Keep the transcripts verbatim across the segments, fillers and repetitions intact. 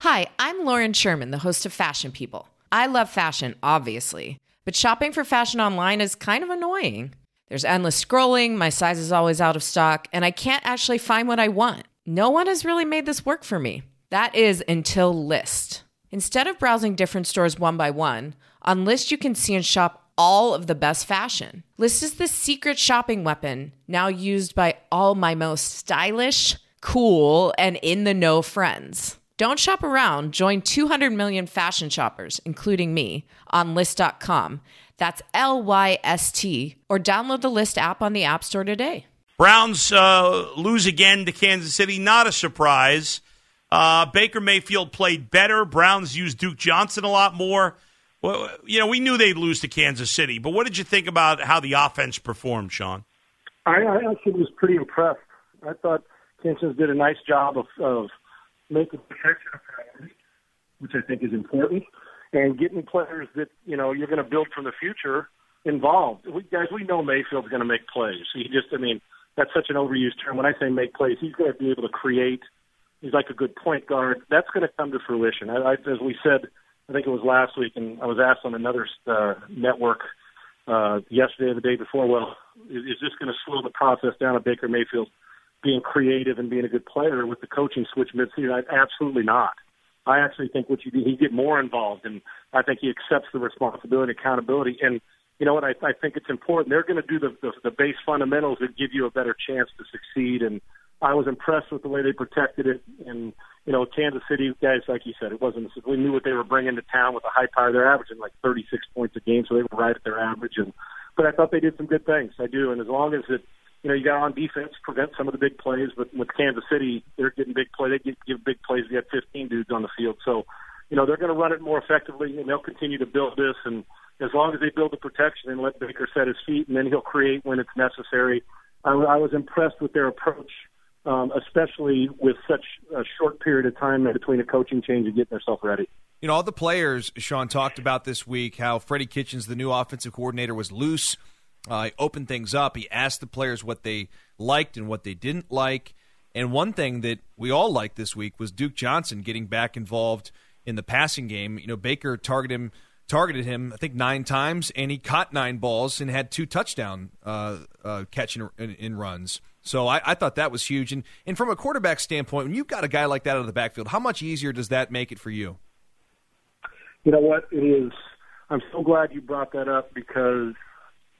Hi, I'm Lauren Sherman, the host of Fashion People. I love fashion, obviously, but shopping for fashion online is kind of annoying. There's endless scrolling, my size is always out of stock, and I can't actually find what I want. No one has really made this work for me. That is until Lyst. Instead of browsing different stores one by one, on Lyst you can see and shop all of the best fashion. Lyst is the secret shopping weapon, now used by all my most stylish, cool, and in-the-know friends. Don't shop around. Join two hundred million fashion shoppers, including me, on Lyst dot com. That's L Y S T. Or download the Lyst app on the App Store today. Browns uh, lose again to Kansas City. Not a surprise. Uh, Baker Mayfield played better. Browns used Duke Johnson a lot more. Well, you know, we knew they'd lose to Kansas City. But what did you think about how the offense performed, Sean? I, I actually was pretty impressed. I thought Kansas did a nice job of, of making protection a priority, which I think is important, and getting players that, you know, you're going to build for the future involved. We, guys, we know Mayfield's going to make plays. He just, I mean, that's such an overused term. When I say make plays, he's going to be able to create. He's like a good point guard. That's going to come to fruition. I, I, as we said, I think it was last week, and I was asked on another uh, network uh, yesterday or the day before, well, is, is this going to slow the process down of Baker Mayfield being creative and being a good player with the coaching switch midseason? Absolutely not. I actually think what you do, he get more involved, and I think he accepts the responsibility and accountability. And you know what? I, I think it's important. They're going to do the, the, the base fundamentals that give you a better chance to succeed. And I was impressed with the way they protected it. And you know, Kansas City guys, like you said, it wasn't. We knew what they were bringing to town with a high power. They're averaging like thirty-six points a game, so they were right at their average. And but I thought they did some good things. I do. And as long as it, you know, you got on defense, prevent some of the big plays. But with Kansas City, they're getting big play. They get, give big plays. We had fifteen dudes on the field. So, you know, they're going to run it more effectively, and they'll continue to build this. And as long as they build the protection and let Baker set his feet, and then he'll create when it's necessary. I, I was impressed with their approach, um, especially with such a short period of time between a coaching change and getting themselves ready. You know, all the players, Sean, talked about this week how Freddie Kitchens, the new offensive coordinator, was loose. Uh, he opened things up. He asked the players what they liked and what they didn't like. And one thing that we all liked this week was Duke Johnson getting back involved in the passing game. You know, Baker targeted him, targeted him I think, nine times, and he caught nine balls and had two touchdown uh, uh, catch in, in, in runs. So I, I thought that was huge. And, and from a quarterback standpoint, when you've got a guy like that out of the backfield, how much easier does that make it for you? You know what? It is. I'm so glad you brought that up because –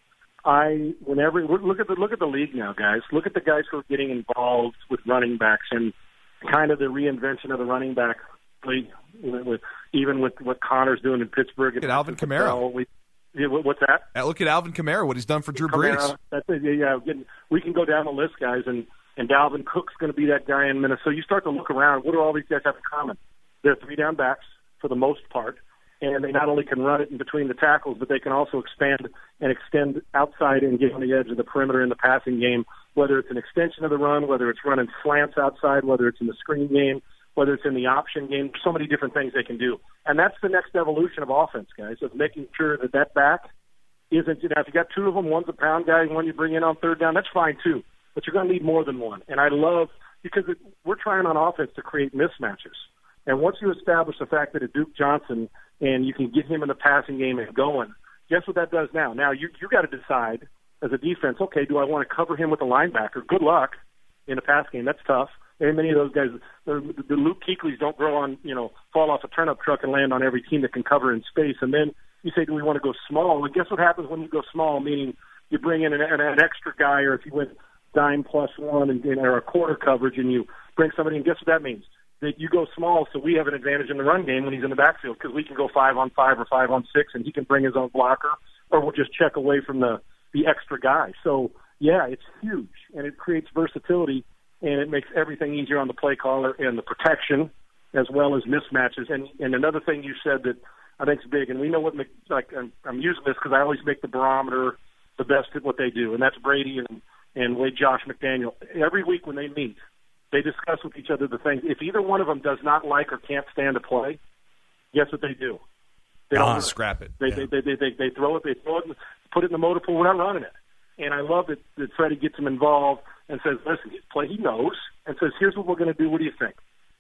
I whenever look at the look at the league now, guys. Look at the guys who are getting involved with running backs and kind of the reinvention of the running back league. With even with what Connor's doing in Pittsburgh. Look at Alvin Kamara. We, yeah, what's that? Uh, look at Alvin Kamara. What he's done for Drew Brees. That's it, yeah, getting, we can go down the list, guys, and and Dalvin Cook's going to be that guy in Minnesota. You start to look around. What do all these guys have in common? They're three down backs for the most part. And they not only can run it in between the tackles, but they can also expand and extend outside and get on the edge of the perimeter in the passing game, whether it's an extension of the run, whether it's running slants outside, whether it's in the screen game, whether it's in the option game. So many different things they can do. And that's the next evolution of offense, guys, of making sure that that back isn't, you know, if you got two of them, one's a pound guy and one you bring in on third down, that's fine too. But you're going to need more than one. And I love, because it, we're trying on offense to create mismatches. And once you establish the fact that a Duke Johnson and you can get him in the passing game and going, guess what that does now? Now you you got to decide as a defense, okay, do I want to cover him with a linebacker? Good luck in a pass game. That's tough. And many of those guys, the, the Luke Kuechly's don't grow on, you know, fall off a turnip truck and land on every team that can cover in space. And then you say, do we want to go small? And guess what happens when you go small, meaning you bring in an, an, an extra guy, or if you went dime plus one and, and or a quarter coverage and you bring somebody in, guess what that means? That you go small, so we have an advantage in the run game when he's in the backfield because we can go five on five or five on six, and he can bring his own blocker, or we'll just check away from the, the extra guy. So, yeah, it's huge, and it creates versatility, and it makes everything easier on the play caller and the protection as well as mismatches. And, and another thing you said that I think is big, and we know what, like I'm, I'm using this because I always make the barometer the best at what they do, and that's Brady and, and Wade Josh McDaniel. Every week when they meet, they discuss with each other the things. If either one of them does not like or can't stand a play, guess what they do? They don't uh, scrap it. They, yeah. they, they, they, they, they throw it, they throw it, put it in the motor pool. We're not running it. And I love that, that Freddie gets him involved and says, listen, play, he knows, and says, here's what we're going to do. What do you think?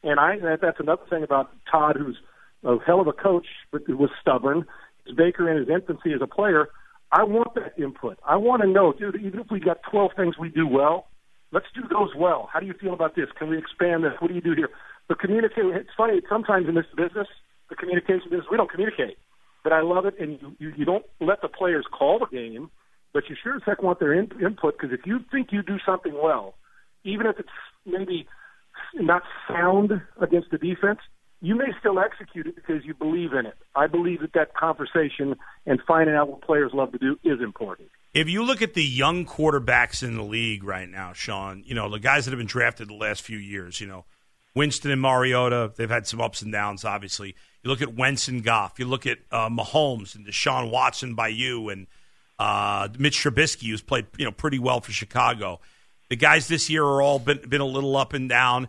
And I that's another thing about Todd, who's a hell of a coach, but was stubborn. Baker in his infancy as a player, I want that input. I want to know, dude, even if we got twelve things we do well, let's do those well. How do you feel about this? Can we expand this? What do you do here? But communicate. It's funny, sometimes in this business, the communication business, we don't communicate. But I love it, and you, you, you don't let the players call the game, but you sure as heck want their in, input, because if you think you do something well, even if it's maybe not sound against the defense, you may still execute it because you believe in it. I believe that that conversation and finding out what players love to do is important. If you look at the young quarterbacks in the league right now, Sean, you know, the guys that have been drafted the last few years, you know, Winston and Mariota, they've had some ups and downs, obviously. You look at Wentz and Goff. You look at uh, Mahomes and Deshaun Watson by you and uh, Mitch Trubisky, who's played, you know, pretty well for Chicago. The guys this year are all been, been a little up and down.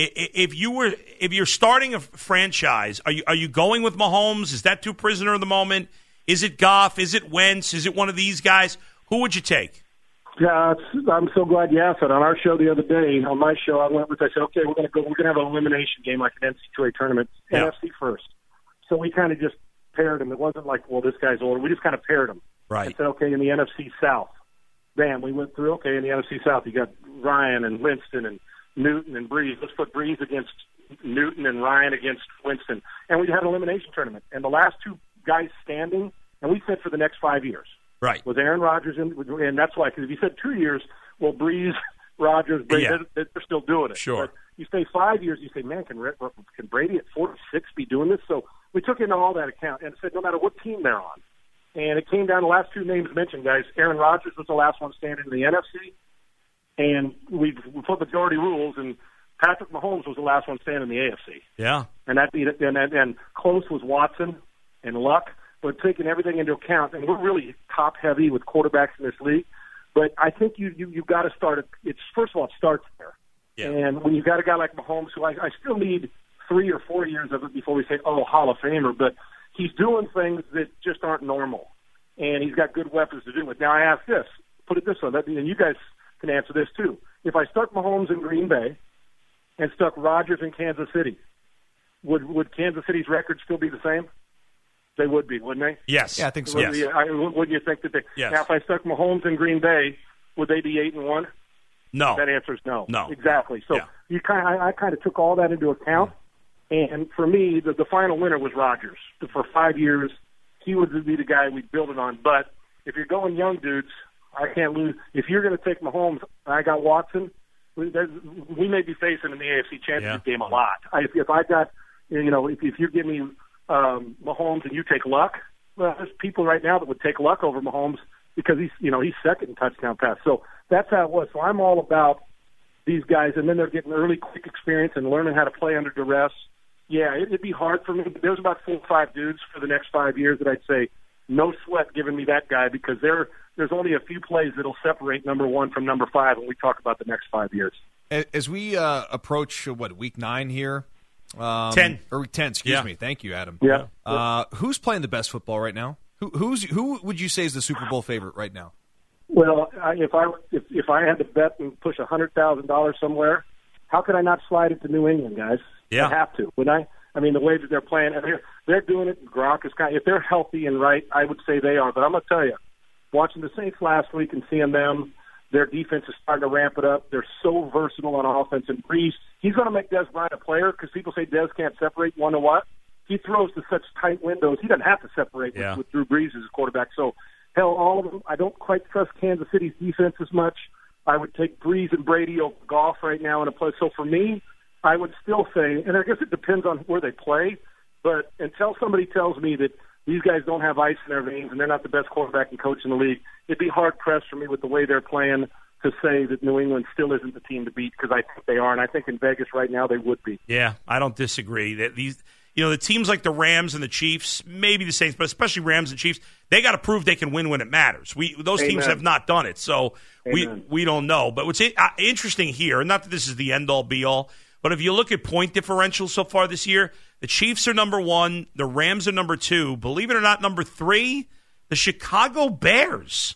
If you were, if you're starting a franchise, are you are you going with Mahomes? Is that too prisoner of the moment? Is it Goff? Is it Wentz? Is it one of these guys? Who would you take? Yeah, it's, I'm so glad you asked that. On our show the other day, on my show, I went with. I said, okay, we're going to go. We're going to have an elimination game like an N C double A tournament, yeah. N F C first. So we kind of just paired them. It wasn't like, well, this guy's older. We just kind of paired them. Right. And said, okay, in the N F C South, bam, we went through. Okay, in the N F C South, you got Ryan and Winston and Newton and Breeze. Let's put Breeze against Newton and Ryan against Winston. And we had an elimination tournament. And the last two guys standing, and we said for the next five years. Right. Was Aaron Rodgers, in, and that's why, because if you said two years, well, Breeze, Rodgers, Brady, yeah. they're, they're still doing it. Sure. But you say five years, you say, man, can, can Brady at forty-six be doing this? So we took into all that account and said no matter what team they're on. And it came down to the last two names mentioned, guys. Aaron Rodgers was the last one standing in the N F C. And we put majority rules, and Patrick Mahomes was the last one standing in the A F C. Yeah. And that beat it. And, and, and close was Watson and Luck. But taking everything into account, and we're really top heavy with quarterbacks in this league. But I think you you you got to start it. It's first of all, it starts there. Yeah. And when you got a guy like Mahomes, who I, I still need three or four years of it before we say, oh, Hall of Famer. But he's doing things that just aren't normal, and he's got good weapons to do it. Now I ask this, put it this way, and you guys can answer this too. If I stuck Mahomes in Green Bay and stuck Rodgers in Kansas City, would would Kansas City's record still be the same? They would be, wouldn't they? Yes. Yeah, I think so. Wouldn't, Yes. you, I, wouldn't you think that they? Yes. Now, if I stuck Mahomes in Green Bay, would they be eight and one? No. That answer is no. No. Exactly. So Yeah. you kind, of, I, I kind of took all that into account, and for me, the, the final winner was Rodgers. For five years, he would be the guy we'd build it on. But if you're going young dudes, I can't lose. If you're going to take Mahomes, I got Watson. We, we may be facing in the A F C Championship Yeah. game a lot. I, if, if I got, you know, if, if you give me um, Mahomes and you take Luck, well, there's people right now that would take Luck over Mahomes because he's, you know, he's second in touchdown pass. So that's how it was. So I'm all about these guys, and then they're getting early, quick experience and learning how to play under duress. Yeah, it'd be hard for me. But there's about four or five dudes for the next five years that I'd say, no sweat giving me that guy, because there there's only a few plays that'll separate number one from number five when we talk about the next five years. As we uh, approach, what, week nine here? Um, ten. Or week ten, excuse Yeah. me. Thank you, Adam. Yeah. Uh, who's playing the best football right now? Who, who's Who would you say is the Super Bowl favorite right now? Well, I, if I if, if I had to bet and push a hundred thousand dollars somewhere, how could I not slide it to New England, guys? Yeah. I have to, wouldn't I? I mean, the way that they're playing, and they're they're doing it. Gronk is kind of, if they're healthy and right, I would say they are. But I'm gonna tell you, watching the Saints last week and seeing them, their defense is starting to ramp it up. They're so versatile on offense. And Breeze, he's going to make Dez Bryant a player, because people say Dez can't separate. You want to know what? He throws to such tight windows. He doesn't have to separate Yeah. with, with Drew Brees as his quarterback. So, hell, all of them. I don't quite trust Kansas City's defense as much. I would take Breeze and Brady over Goff right now in a play. So for me, I would still say, and I guess it depends on where they play, but until somebody tells me that these guys don't have ice in their veins and they're not the best quarterback and coach in the league, it'd be hard-pressed for me with the way they're playing to say that New England still isn't the team to beat, because I think they are, and I think in Vegas right now they would be. Yeah, I don't disagree. That these, you know, the teams like the Rams and the Chiefs, maybe the Saints, but especially Rams and Chiefs, they got to prove they can win when it matters. We those Amen. teams have not done it, so Amen. we we don't know. But what's uh, interesting here, not that this is the end all be all, but if you look at point differential so far this year, the Chiefs are number one, the Rams are number two. Believe it or not, number three, the Chicago Bears.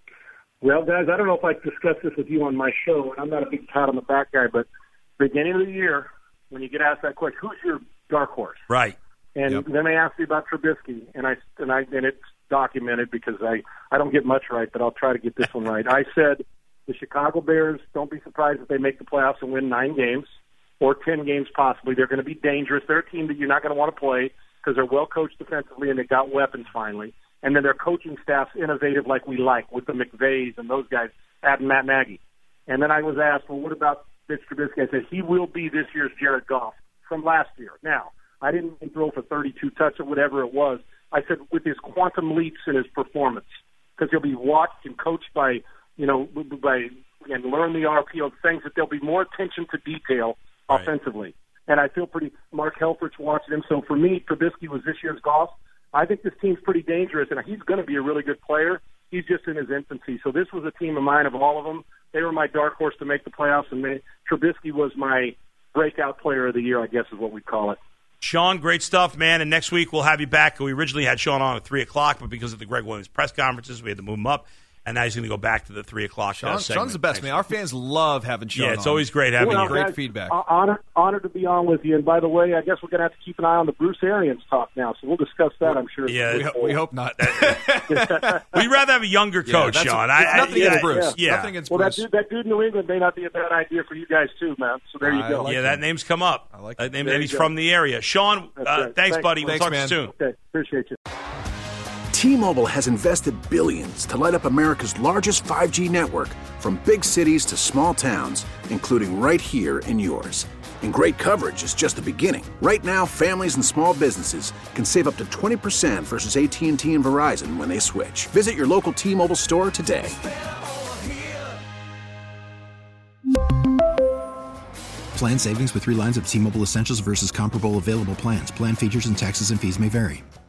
Well, guys, I don't know if I discussed this with you on my show, and I'm not a big pat on the back guy, but beginning of the year, when you get asked that question, who's your dark horse? Right. And Yep. then they asked me about Trubisky, and I and I and it's documented because I, I don't get much right, but I'll try to get this one right. I said the Chicago Bears, don't be surprised if they make the playoffs and win nine games or ten games possibly. They're going to be dangerous. They're a team that you're not going to want to play because they're well coached defensively and they've got weapons finally. And then their coaching staff's innovative like we like with the McVays and those guys, adding Matt Nagy. And then I was asked, well, what about Mitch Trubisky? I said, he will be this year's Jared Goff from last year. Now, I didn't throw for thirty-two touch or whatever it was. I said with his quantum leaps in his performance, because he'll be watched and coached by, you know, by and learn the R P O things that there'll be more attention to detail Right. offensively. And I feel pretty. Mark Helfrich's watching him. So for me, Trubisky was this year's Goff. I think this team's pretty dangerous, and he's going to be a really good player. He's just in his infancy. So this was a team of mine of all of them. They were my dark horse to make the playoffs, and they, Trubisky was my breakout player of the year, I guess is what we'd call it. Sean, great stuff, man. And next week we'll have you back. We originally had Sean on at three o'clock, but because of the Greg Williams press conferences, we had to move him up. And now he's going to go back to the three o'clock Sean, uh, segment. Sean's the best, man. Our fans love having Sean Yeah, it's on. always great having Well, you. Great guys, feedback. uh, Honored, honored to be on with you. And by the way, I guess we're going to have to keep an eye on the Bruce Arians talk now. So we'll discuss that, I'm sure. Yeah, we, ho- we hope not. We'd rather have a younger Yeah, coach, that's- Sean. it's I, I- nothing yeah, against Bruce. Yeah, Nothing against Well, that Bruce. dude, that dude in New England may not be a bad idea for you guys, too, man. So there you I go. like yeah, him. that name's come up. I like That it. name, There and you he's go. from the area. Sean, That's uh, right. thanks, Thanks. buddy. We'll Thanks, talk man. to you soon. Okay, appreciate you. T-Mobile has invested billions to light up America's largest five G network, from big cities to small towns, including right here in yours. And great coverage is just the beginning. Right now, families and small businesses can save up to twenty percent versus A T and T and Verizon when they switch. Visit your local T-Mobile store today. Plan savings with three lines of T-Mobile Essentials versus comparable available plans. Plan features and taxes and fees may vary.